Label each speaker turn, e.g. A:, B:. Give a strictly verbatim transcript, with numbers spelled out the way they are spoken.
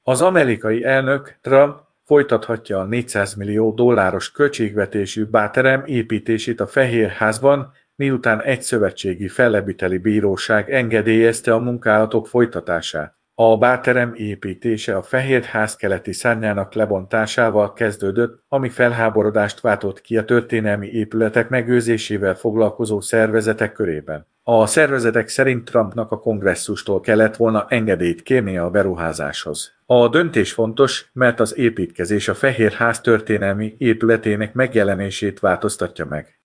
A: Az amerikai elnök Trump folytathatja a négyszáz millió dolláros költségvetésű báterem építését a Fehérházban, miután egy szövetségi fellebbviteli bíróság engedélyezte a munkálatok folytatását. A báterem építése a Fehérház keleti szárnyának lebontásával kezdődött, ami felháborodást váltott ki a történelmi épületek megőrzésével foglalkozó szervezetek körében. A szervezetek szerint Trumpnak a kongresszustól kellett volna engedélyt kérnie a beruházáshoz. A döntés fontos, mert az építkezés a Fehérház történelmi épületének megjelenését változtatja meg.